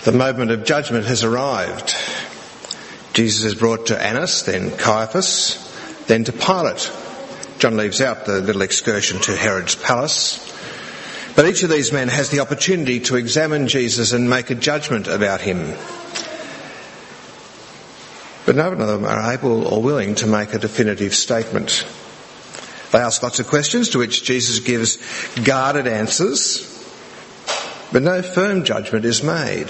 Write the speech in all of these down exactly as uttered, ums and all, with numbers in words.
The moment of judgment has arrived. Jesus is brought to Annas, then Caiaphas, then to Pilate. John leaves out the little excursion to Herod's palace. But each of these men has the opportunity to examine Jesus and make a judgment about him. But none of them are able or willing to make a definitive statement. They ask lots of questions to which Jesus gives guarded answers, but no firm judgment is made.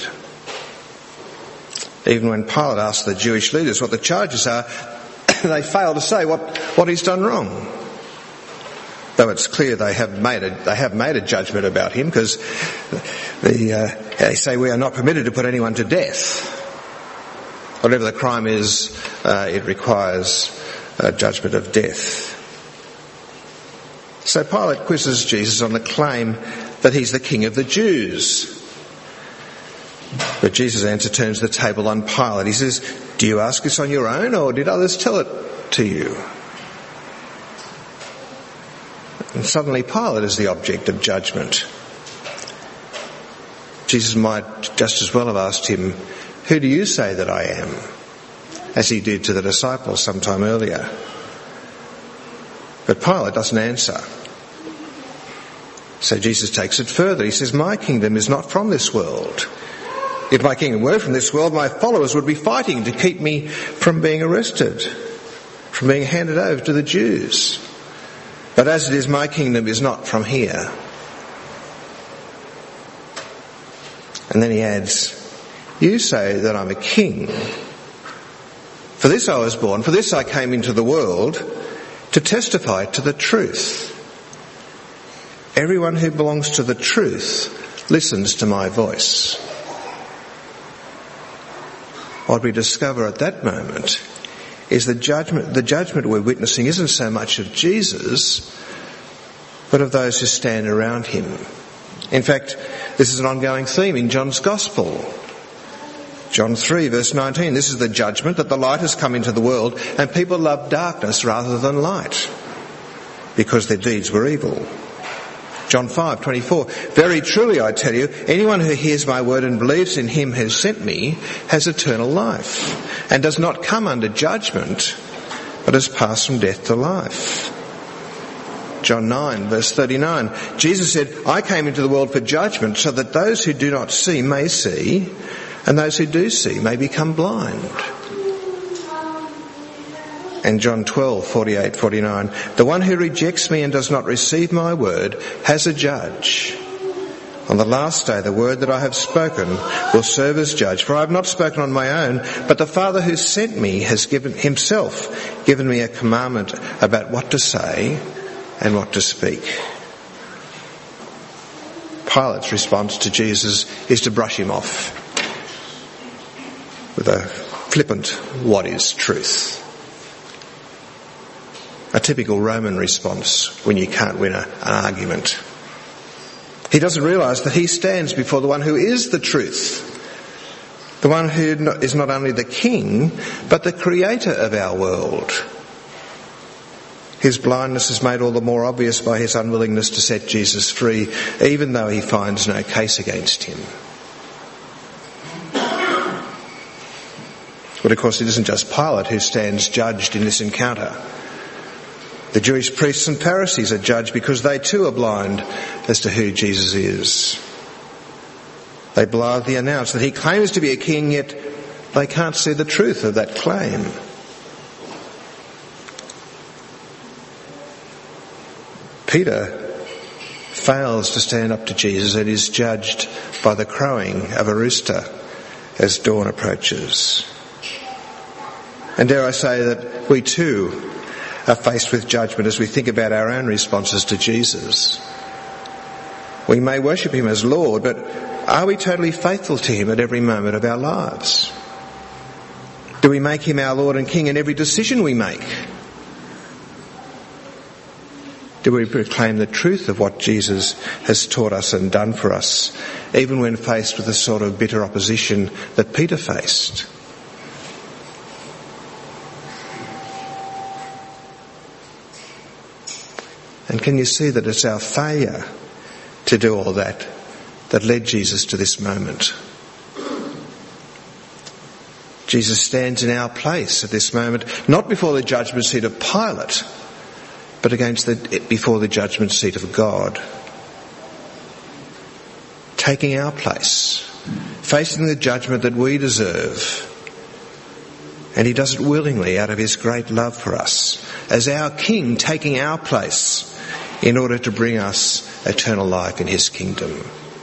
Even when Pilate asks the Jewish leaders what the charges are, they fail to say what, what he's done wrong. Though it's clear they have made a, they have made a judgment about him, because the, uh, they say we are not permitted to put anyone to death. Whatever the crime is, uh, it requires a judgment of death. So Pilate quizzes Jesus on the claim that he's the king of the Jews. But Jesus' answer turns the table on Pilate. He says, "Do you ask this on your own, or did others tell it to you?" And suddenly Pilate is the object of judgment. Jesus might just as well have asked him, "Who do you say that I am?" as he did to the disciples sometime earlier. But Pilate doesn't answer. So Jesus takes it further. He says, "My kingdom is not from this world. If my kingdom were from this world, my followers would be fighting to keep me from being arrested, from being handed over to the Jews. But as it is, my kingdom is not from here." And then he adds, "You say that I'm a king. For this I was born, for this I came into the world, to testify to the truth. Everyone who belongs to the truth listens to my voice." What we discover at that moment is the judgment, the judgment we're witnessing isn't so much of Jesus, but of those who stand around him. In fact, this is an ongoing theme in John's Gospel. John three verse nineteen, "This is the judgment, that the light has come into the world, and people love darkness rather than light, because their deeds were evil." John five twenty-four, "Very truly I tell you, anyone who hears my word and believes in him who sent me has eternal life, and does not come under judgment, but has passed from death to life." John nine verse thirty-nine, Jesus said, "I came into the world for judgment, so that those who do not see may see, and those who do see may become blind." And John twelve forty-eight forty-nine, "The one who rejects me and does not receive my word has a judge. On the last day the word that I have spoken will serve as judge, for I have not spoken on my own, but the Father who sent me has given himself given me a commandment about what to say and what to speak." Pilate's response to Jesus is to brush him off with a flippant, "What is truth?" A typical Roman response when you can't win a, an argument. He doesn't realise that he stands before the one who is the truth, the one who is not only the king, but the creator of our world. His blindness is made all the more obvious by his unwillingness to set Jesus free, even though he finds no case against him. But of course it isn't just Pilate who stands judged in this encounter. The Jewish priests and Pharisees are judged because they too are blind as to who Jesus is. They blithely announce that he claims to be a king, yet they can't see the truth of that claim. Peter fails to stand up to Jesus and is judged by the crowing of a rooster as dawn approaches. And dare I say that we too are faced with judgment as we think about our own responses to Jesus. We may worship him as Lord, but are we totally faithful to him at every moment of our lives? Do we make him our Lord and King in every decision we make? Do we proclaim the truth of what Jesus has taught us and done for us, even when faced with the sort of bitter opposition that Peter faced? And can you see that it's our failure to do all that that led Jesus to this moment? Jesus stands in our place at this moment, not before the judgment seat of Pilate, but against the, before the judgment seat of God. Taking our place, facing the judgment that we deserve. And he does it willingly out of his great love for us, as our King taking our place in order to bring us eternal life in his kingdom.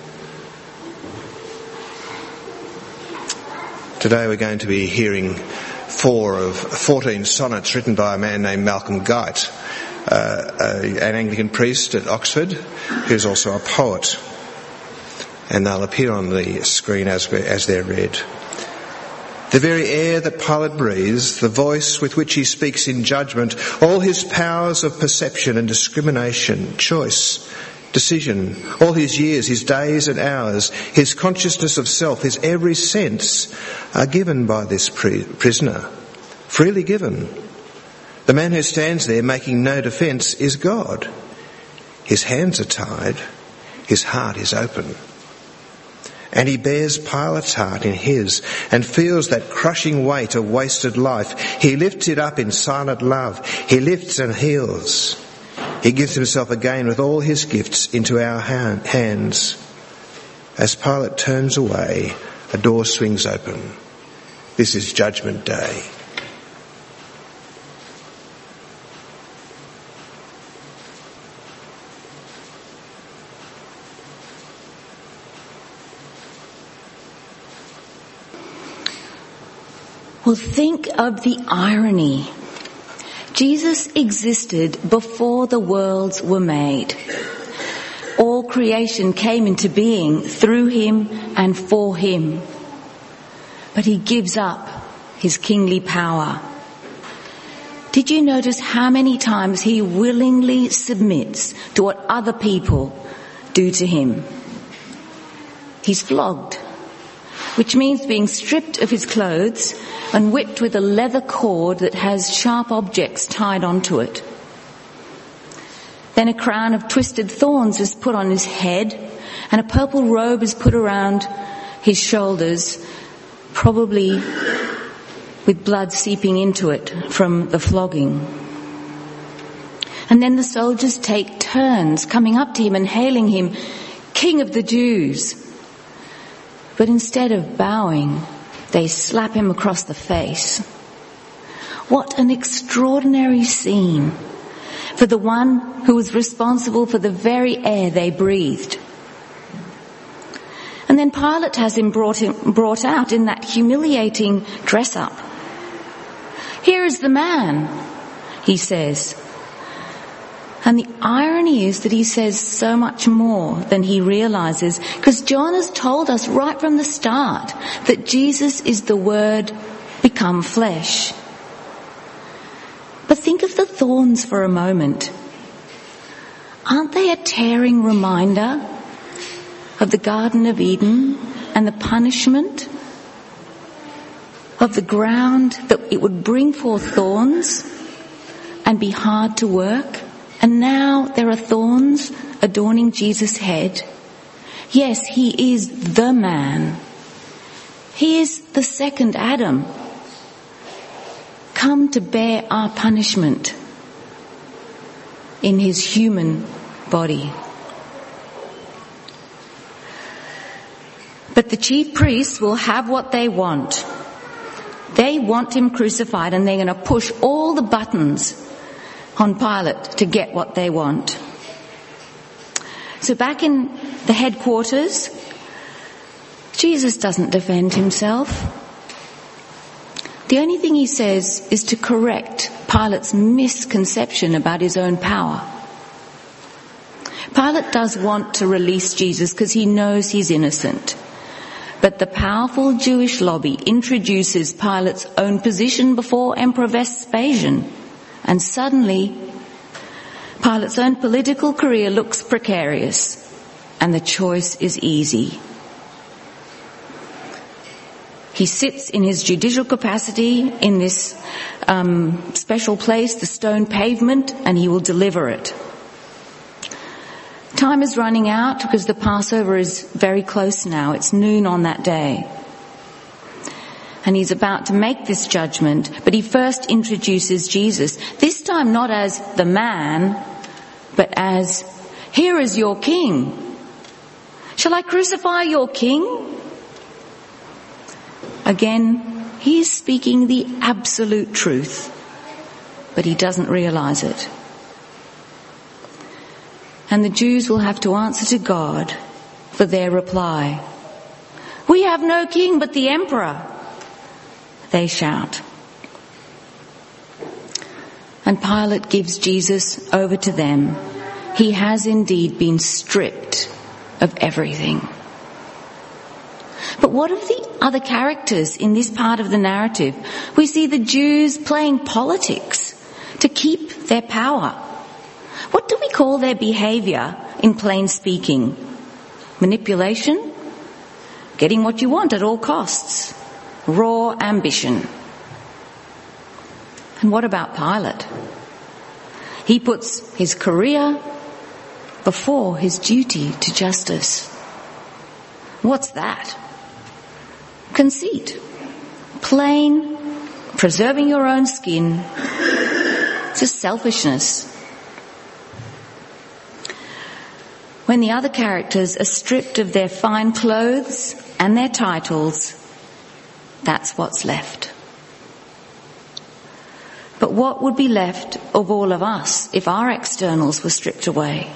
Today we're going to be hearing four of fourteen sonnets written by a man named Malcolm Guite, uh, a, an Anglican priest at Oxford, who's also a poet. And they'll appear on the screen as, we, as they're read. The very air that Pilate breathes, the voice with which he speaks in judgment, all his powers of perception and discrimination, choice, decision, all his years, his days and hours, his consciousness of self, his every sense are given by this pri- prisoner, freely given. The man who stands there making no defence is God. His hands are tied, his heart is open. And he bears Pilate's heart in his and feels that crushing weight of wasted life. He lifts it up in silent love. He lifts and heals. He gives himself again with all his gifts into our hand, hands. As Pilate turns away, a door swings open. This is Judgment Day. Well, think of the irony. Jesus existed before the worlds were made. All creation came into being through him and for him. But he gives up his kingly power. Did you notice how many times he willingly submits to what other people do to him? He's flogged, which means being stripped of his clothes and whipped with a leather cord that has sharp objects tied onto it. Then a crown of twisted thorns is put on his head, and a purple robe is put around his shoulders, probably with blood seeping into it from the flogging. And then the soldiers take turns coming up to him and hailing him, King of the Jews. But instead of bowing, they slap him across the face. What an extraordinary scene for the one who was responsible for the very air they breathed. And then Pilate has him brought, him, brought out in that humiliating dress-up. Here is the man, he says. And the irony is that he says so much more than he realizes, because John has told us right from the start that Jesus is the Word become flesh. But think of the thorns for a moment. Aren't they a tearing reminder of the Garden of Eden and the punishment of the ground, that it would bring forth thorns and be hard to work? And now there are thorns adorning Jesus' head. Yes, he is the man. He is the second Adam, come to bear our punishment in his human body. But the chief priests will have what they want. They want him crucified, and they're going to push all the buttons on Pilate to get what they want. So back in the headquarters, Jesus doesn't defend himself. The only thing he says is to correct Pilate's misconception about his own power. Pilate does want to release Jesus because he knows he's innocent. But the powerful Jewish lobby introduces Pilate's own position before Emperor Vespasian. And suddenly, Pilate's own political career looks precarious, and the choice is easy. He sits in his judicial capacity in this um, special place, the stone pavement, and he will deliver it. Time is running out because the Passover is very close now. It's noon on that day. And he's about to make this judgment, but he first introduces Jesus, this time not as the man, but as, here is your king. Shall I crucify your king? Again, he is speaking the absolute truth, but he doesn't realize it. And the Jews will have to answer to God for their reply. We have no king but the emperor, they shout. And Pilate gives Jesus over to them. He has indeed been stripped of everything. But what of the other characters in this part of the narrative? We see the Jews playing politics to keep their power. What do we call their behaviour in plain speaking? Manipulation? Getting what you want at all costs? Raw ambition. And what about Pilate? He puts his career before his duty to justice. What's that? Conceit. Plain, preserving your own skin. Just selfishness. When the other characters are stripped of their fine clothes and their titles, that's what's left. But what would be left of all of us if our externals were stripped away?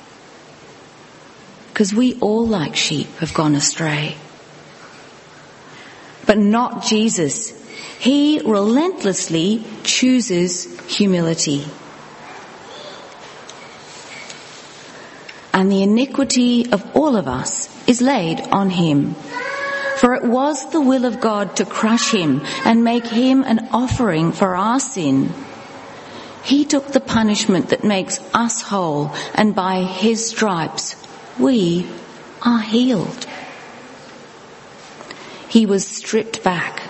Because we all, like sheep, have gone astray. But not Jesus. He relentlessly chooses humility. And the iniquity of all of us is laid on him. For it was the will of God to crush him and make him an offering for our sin. He took the punishment that makes us whole, and by his stripes we are healed. He was stripped back.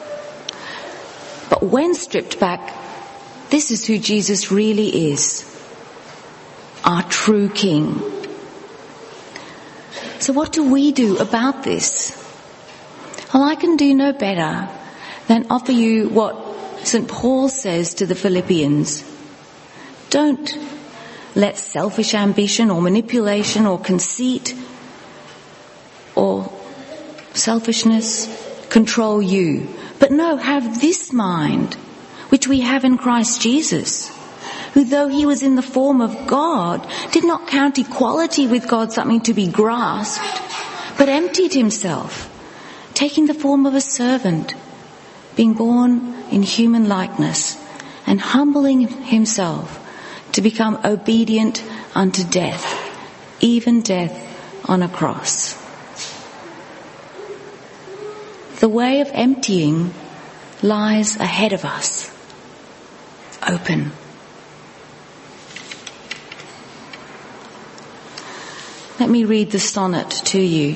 But when stripped back, this is who Jesus really is. Our true King. So what do we do about this? Well, I can do no better than offer you what Saint Paul says to the Philippians. Don't let selfish ambition or manipulation or conceit or selfishness control you. But no, have this mind, which we have in Christ Jesus, who though he was in the form of God, did not count equality with God something to be grasped, but emptied himself, taking the form of a servant, being born in human likeness, and humbling himself to become obedient unto death, even death on a cross. The way of emptying lies ahead of us, open. Let me read the sonnet to you.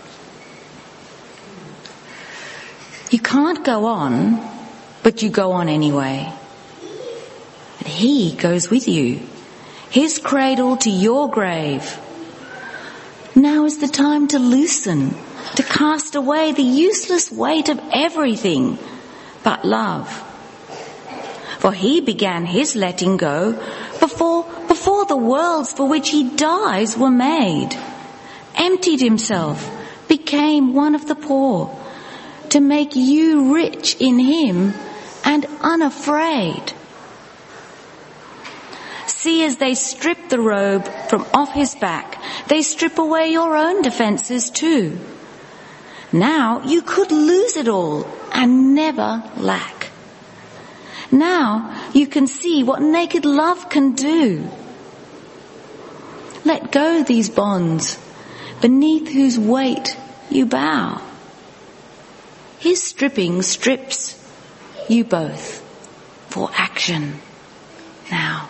You can't go on, but you go on anyway. But he goes with you, his cradle to your grave. Now is the time to loosen, to cast away the useless weight of everything but love. For he began his letting go before, before the worlds for which he dies were made, emptied himself, became one of the poor, to make you rich in him and unafraid. See, as they strip the robe from off his back, they strip away your own defences too. Now you could lose it all and never lack. Now you can see what naked love can do. Let go these bonds beneath whose weight you bow. His stripping strips you both for action now.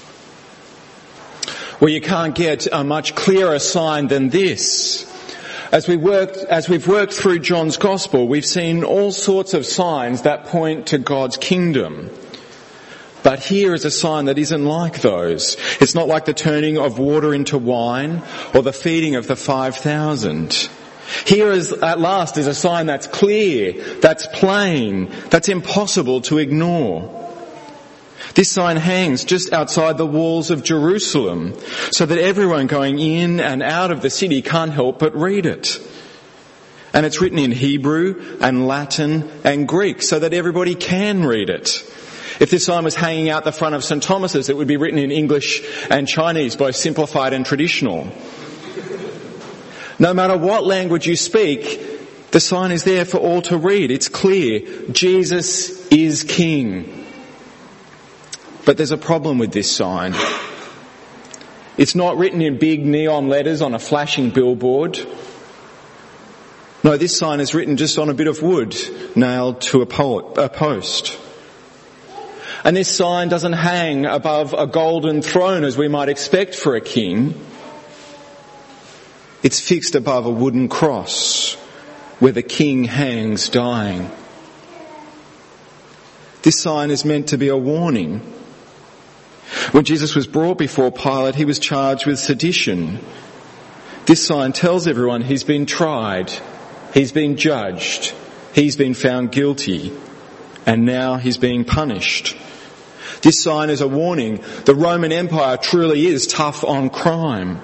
Well, you can't get a much clearer sign than this. As we worked, as we've worked through John's Gospel, we've seen all sorts of signs that point to God's kingdom. But here is a sign that isn't like those. It's not like the turning of water into wine or the feeding of the five thousand. Here is, at last, is a sign that's clear, that's plain, that's impossible to ignore. This sign hangs just outside the walls of Jerusalem, so that everyone going in and out of the city can't help but read it. And it's written in Hebrew and Latin and Greek, so that everybody can read it. If this sign was hanging out the front of Saint Thomas's, it would be written in English and Chinese, both simplified and traditional. No matter what language you speak, the sign is there for all to read. It's clear. Jesus is King. But there's a problem with this sign. It's not written in big neon letters on a flashing billboard. No, this sign is written just on a bit of wood nailed to a post. And this sign doesn't hang above a golden throne as we might expect for a king. It's fixed above a wooden cross where the king hangs dying. This sign is meant to be a warning. When Jesus was brought before Pilate, he was charged with sedition. This sign tells everyone he's been tried, he's been judged, he's been found guilty, and now he's being punished. This sign is a warning. The Roman Empire truly is tough on crime.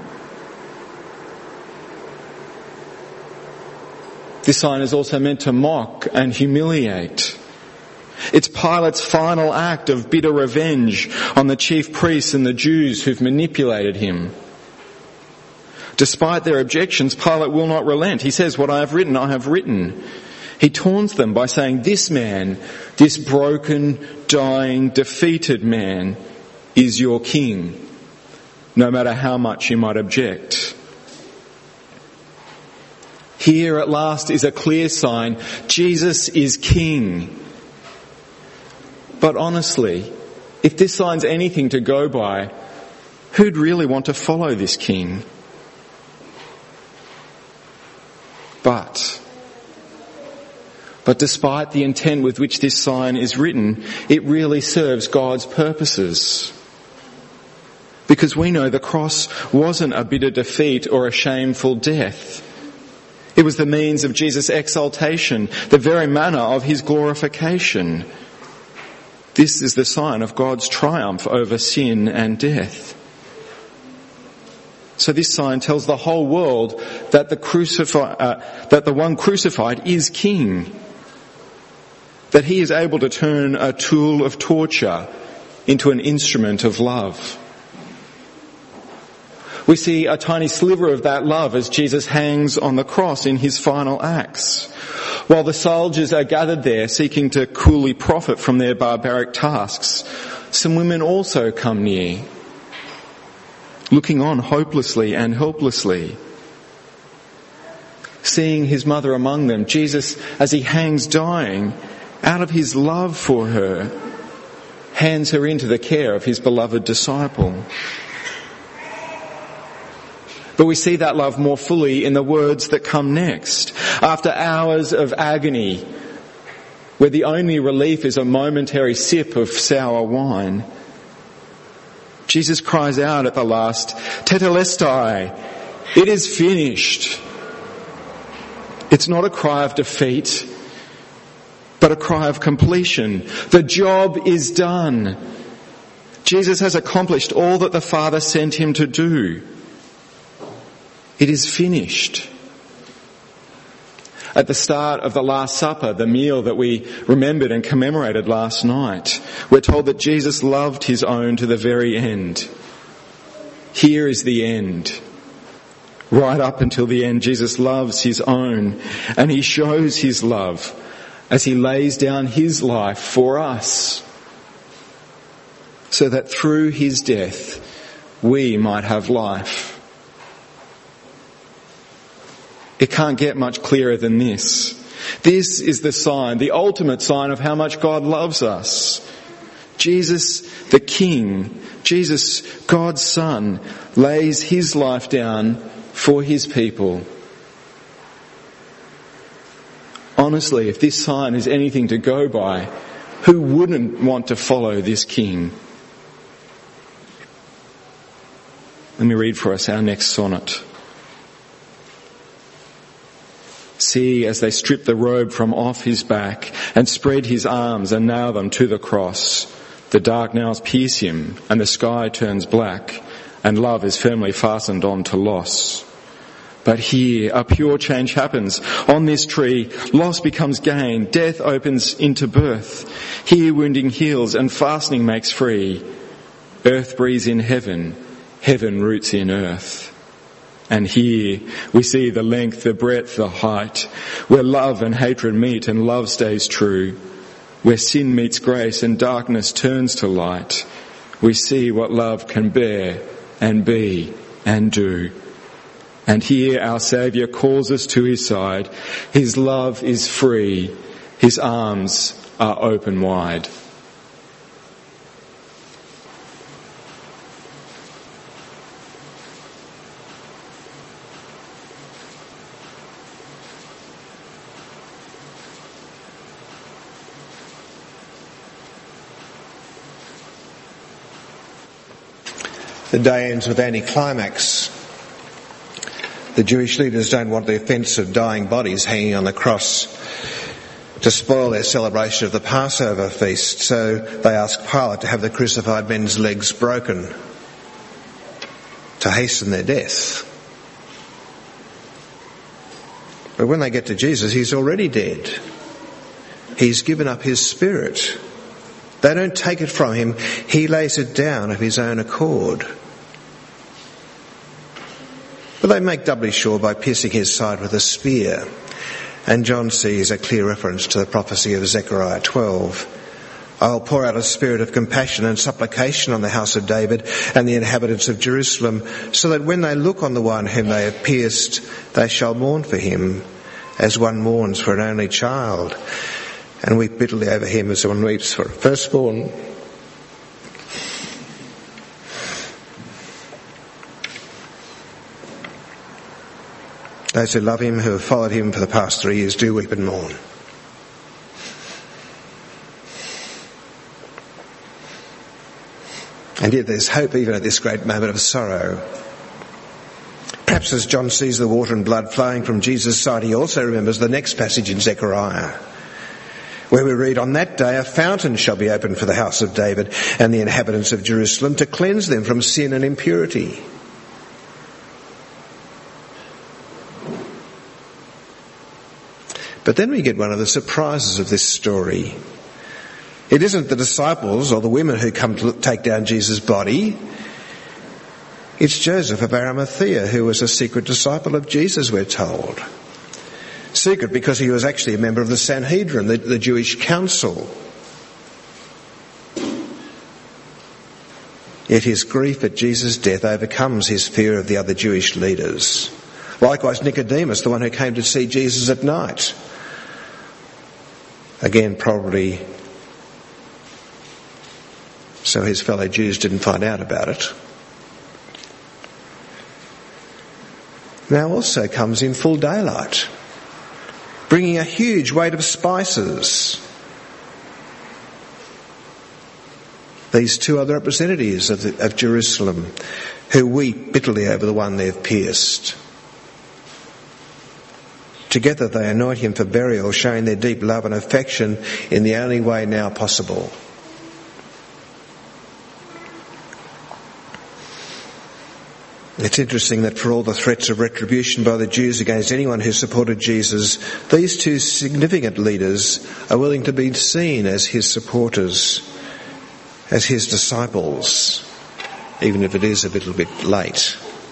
This sign is also meant to mock and humiliate. It's Pilate's final act of bitter revenge on the chief priests and the Jews who've manipulated him. Despite their objections, Pilate will not relent. He says, "What I have written, I have written." He taunts them by saying, "This man, this broken, dying, defeated man is your king," no matter how much you might object. Here at last is a clear sign. Jesus is King. But honestly, if this sign's anything to go by, who'd really want to follow this king? But, but despite the intent with which this sign is written, it really serves God's purposes. Because we know the cross wasn't a bitter defeat or a shameful death. It was the means of Jesus' exaltation, the very manner of his glorification. This is the sign of God's triumph over sin and death. So this sign tells the whole world that the crucified, uh, that the one crucified is King. That he is able to turn a tool of torture into an instrument of love. We see a tiny sliver of that love as Jesus hangs on the cross in his final acts. While the soldiers are gathered there seeking to coolly profit from their barbaric tasks, some women also come near, looking on hopelessly and helplessly. Seeing his mother among them, Jesus, as he hangs dying, out of his love for her, hands her into the care of his beloved disciple. But we see that love more fully in the words that come next. After hours of agony, where the only relief is a momentary sip of sour wine, Jesus cries out at the last, "Tetelestai," it is finished. It's not a cry of defeat, but a cry of completion. The job is done. Jesus has accomplished all that the Father sent him to do. It is finished. At the start of the Last Supper, the meal that we remembered and commemorated last night, we're told that Jesus loved his own to the very end. Here is the end. Right up until the end, Jesus loves his own, and he shows his love as he lays down his life for us, so that through his death we might have life. It can't get much clearer than this. This is the sign, the ultimate sign of how much God loves us. Jesus, the King, Jesus, God's Son, lays his life down for his people. Honestly, if this sign is anything to go by, who wouldn't want to follow this king? Let me read for us our next sonnet. See, as they strip the robe from off his back and spread his arms and nail them to the cross, the dark nails pierce him and the sky turns black and love is firmly fastened on to loss. But here a pure change happens. On this tree, loss becomes gain, death opens into birth. Here wounding heals and fastening makes free. Earth breathes in heaven, heaven roots in earth. And here we see the length, the breadth, the height, where love and hatred meet and love stays true, where sin meets grace and darkness turns to light. We see what love can bear and be and do. And here our Saviour calls us to his side. His love is free. His arms are open wide. The day ends with anticlimax. The Jewish leaders don't want the offence of dying bodies hanging on the cross to spoil their celebration of the Passover feast, so they ask Pilate to have the crucified men's legs broken to hasten their death. But when they get to Jesus, he's already dead. He's given up his spirit. They don't take it from him. He lays it down of his own accord. But they make doubly sure by piercing his side with a spear. And John sees a clear reference to the prophecy of Zechariah twelve. I will pour out a spirit of compassion and supplication on the house of David and the inhabitants of Jerusalem, so that when they look on the one whom they have pierced, they shall mourn for him, as one mourns for an only child, and weep bitterly over him as one weeps for a firstborn. Those who love him, who have followed him for the past three years, do weep and mourn. And yet there's hope even at this great moment of sorrow. Perhaps as John sees the water and blood flowing from Jesus' side, he also remembers the next passage in Zechariah, where we read, on that day a fountain shall be opened for the house of David and the inhabitants of Jerusalem to cleanse them from sin and impurity. But then we get one of the surprises of this story. It isn't the disciples or the women who come to take down Jesus' body. It's Joseph of Arimathea, who was a secret disciple of Jesus, we're told. Secret because he was actually a member of the Sanhedrin, the, the Jewish council. Yet his grief at Jesus' death overcomes his fear of the other Jewish leaders. Likewise Nicodemus, the one who came to see Jesus at night. Again, probably so his fellow Jews didn't find out about it. Now also comes in full daylight, bringing a huge weight of spices. These two other representatives of, the, of Jerusalem who weep bitterly over the one they've pierced. Together they anoint him for burial, showing their deep love and affection in the only way now possible. It's interesting that for all the threats of retribution by the Jews against anyone who supported Jesus, these two significant leaders are willing to be seen as his supporters, as his disciples, even if it is a little bit late.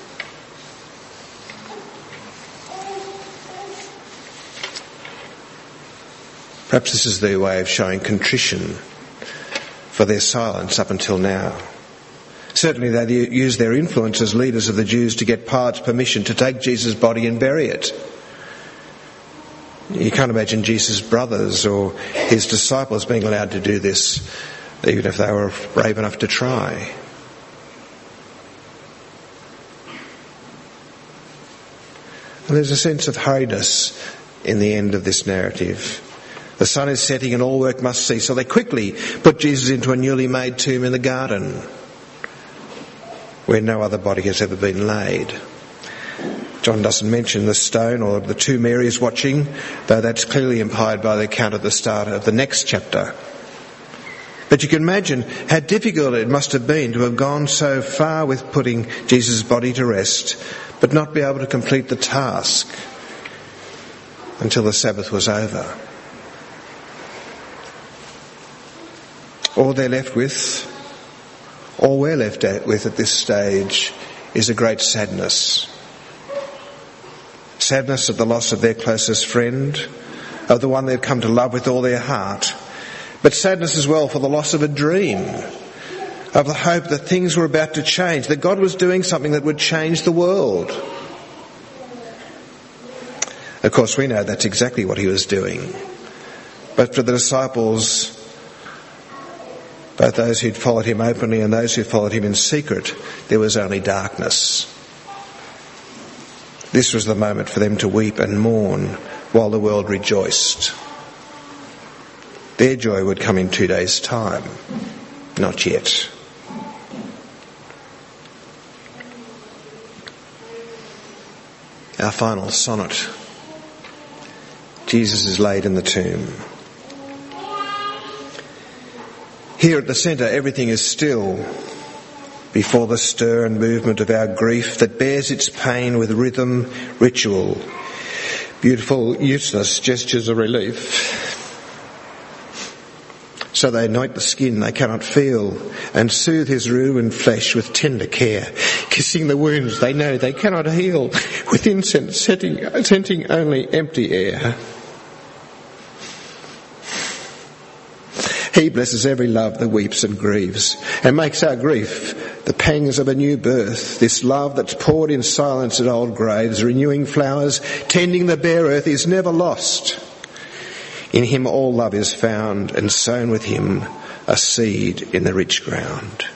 Perhaps this is their way of showing contrition for their silence up until now. Certainly they used their influence as leaders of the Jews to get Pilate's permission to take Jesus' body and bury it. You can't imagine Jesus' brothers or his disciples being allowed to do this, even if they were brave enough to try. And there's a sense of hurriedness in the end of this narrative. The sun is setting and all work must cease. So they quickly put Jesus into a newly made tomb in the garden where no other body has ever been laid. John doesn't mention the stone or the two Marys watching, though that's clearly implied by the account at the start of the next chapter. But you can imagine how difficult it must have been to have gone so far with putting Jesus' body to rest, but not be able to complete the task until the Sabbath was over. All they're left with, all we're left with at this stage, is a great sadness. Sadness at the loss of their closest friend, of the one they've come to love with all their heart. But sadness as well for the loss of a dream, of the hope that things were about to change, that God was doing something that would change the world. Of course, we know that's exactly what he was doing. But for the disciples, both those who'd followed him openly and those who followed him in secret, there was only darkness. This was the moment for them to weep and mourn while the world rejoiced. Their joy would come in two days' time. Not yet. Our final sonnet. Jesus is laid in the tomb. Here at the centre, everything is still before the stir and movement of our grief that bears its pain with rhythm, ritual, beautiful, useless gestures of relief. So they anoint the skin they cannot feel and soothe his ruined flesh with tender care, kissing the wounds they know they cannot heal with incense setting, scenting only empty air. He blesses every love that weeps and grieves and makes our grief the pangs of a new birth. This love that's poured in silence at old graves, renewing flowers, tending the bare earth, is never lost. In him all love is found, and sown with him a seed in the rich ground.